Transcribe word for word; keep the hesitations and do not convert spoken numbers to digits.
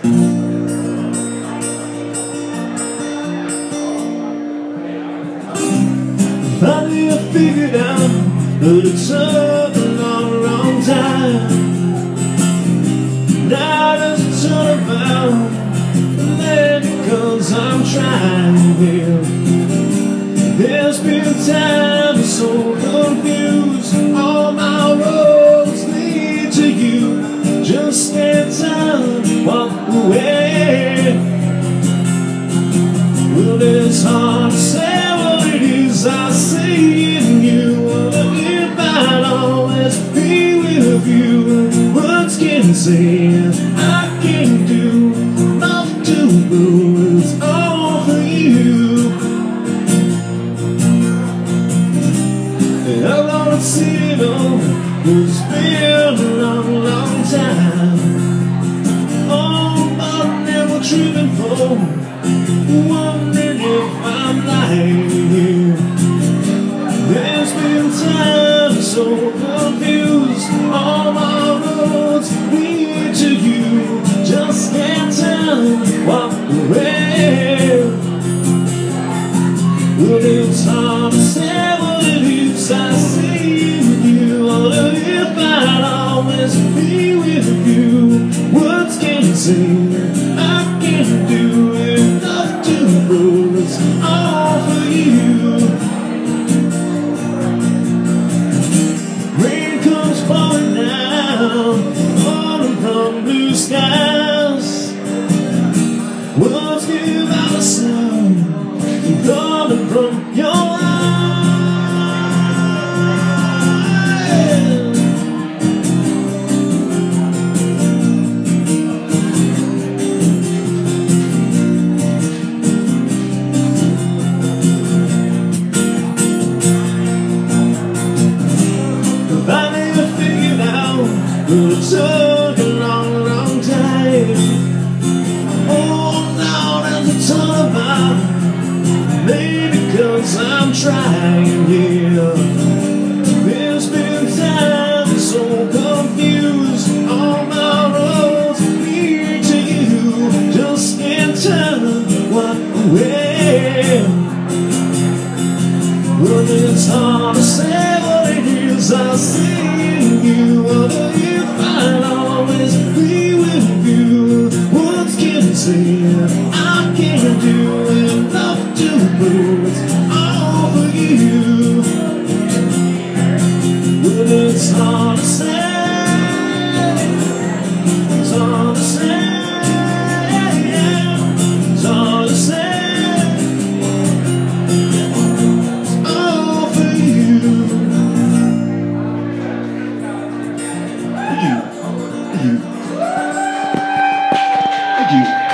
Finally I figured out that it took a long, long time. Now there's a ton about maybe cause I'm trying here. There's been times so confused, all my roads lead to you. Just can't tell walk away. Well, it's hard to say what it is I see in you. Well, if I'd always be with you, words can say I can do enough to prove it's all for you. I wanna see it all, 'cause it's been a long, long time. Oh, I'm never tripping for, wondering if I'm lying here. There's been times so confused, all my roads lead to you. Just can't tell, walk away. Well, it's hard to say what it is I see with you. Or if I'd always be with you, words can't say I can do enough to prove it's all for you. Rain comes falling down, falling from blue skies. Words give out a sound, coming from your eyes. Finally I figured out that it took a long, long time. Oh, now there's a ton about maybe cause I'm trying here. There's been times so confused, all my roads lead to you. Just can't tell what way. Well, it's hard to say what it is I see in you. What if I'd always be with you? Words can't say I can't do enough to prove it's all for you. Well, it's hard to say, it's hard to say, it's hard to say. It's all for you. You, you. Thank you.